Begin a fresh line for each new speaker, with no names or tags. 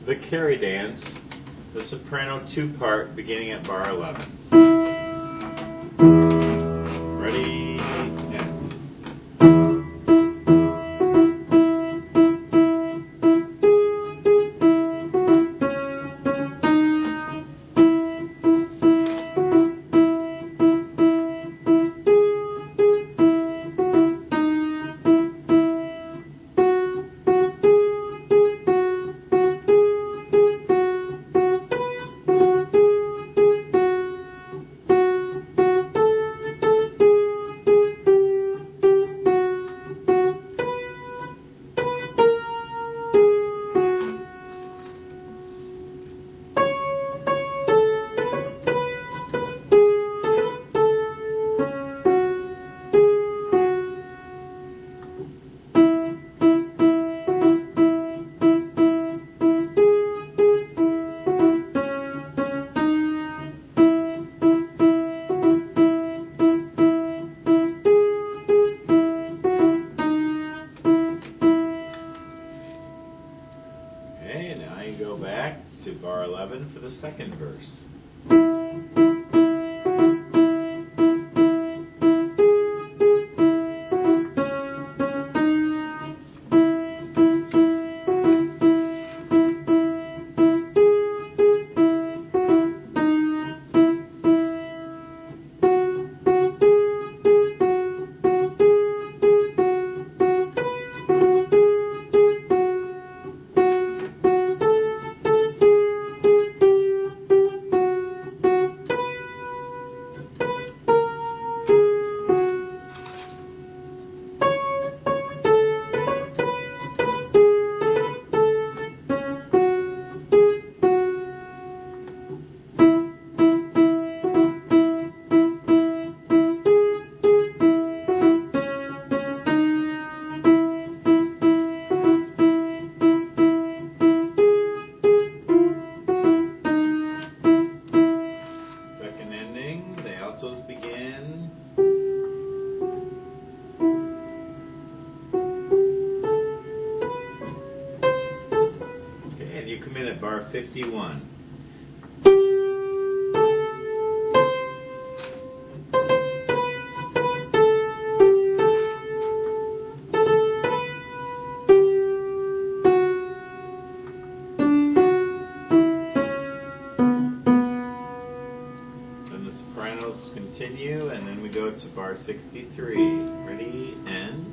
The Carrie Dance, the soprano two-part beginning at bar 11. Ready, and... Okay, now you go back to bar 11 for the second verse. The altos begin. Okay, and you come in at bar 51. Sopranos continue, and then we go to bar 63. Ready, and...